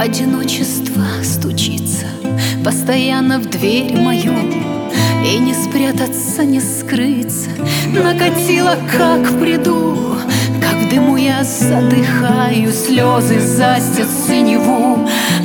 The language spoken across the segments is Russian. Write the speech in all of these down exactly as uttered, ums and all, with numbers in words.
Одиночество стучится постоянно в дверь мою, и не спрятаться, не скрыться накатило, как в бреду. Как в дыму я задыхаю, слезы застят синеву.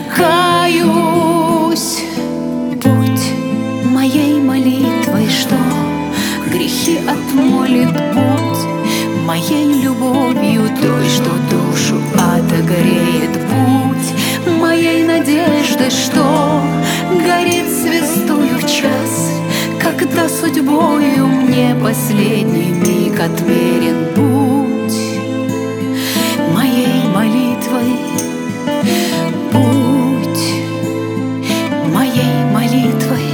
Каюсь, будь моей молитвой, что грехи отмолит, будь моей любовью, той, что душу отогреет, будь моей надеждой, что горит звездою в час, когда судьбою мне последний миг отмерен. Будь моей молитвой, будь моей молитвой.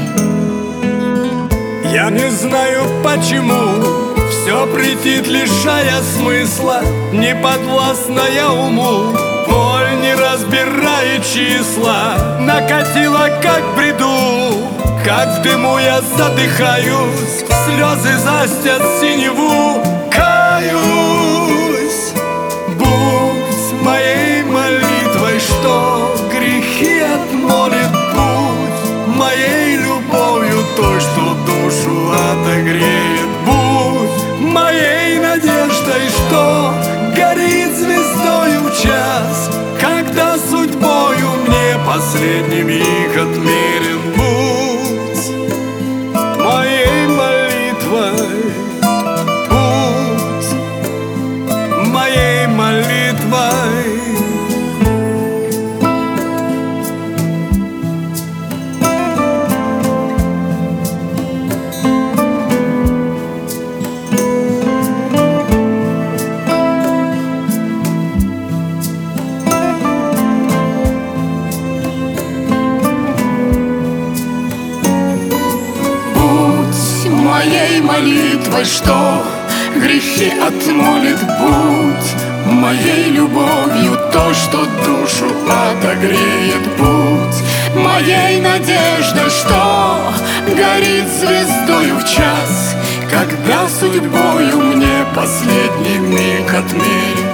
Я не знаю почему все претит, лишая смысла, не подвластная уму. Боль, не разбирая числа, накатила, как в бреду. Как в дыму я задыхаюсь, слезы застят синеву. Каюсь, будь моей молитвой, что грехи отмолит, будь моей любовью, той, что душу отогреет, будь моей надеждой, что горит звездою в час, когда судьбою мне последний миг отмерен. Будь моей молитвой, будь моей молитвой. Моей молитвой, что грехи отмолит, будь моей любовью, то, что душу отогреет, будь моей надеждой, что горит звездою в час, когда судьбою мне последний миг отмерит.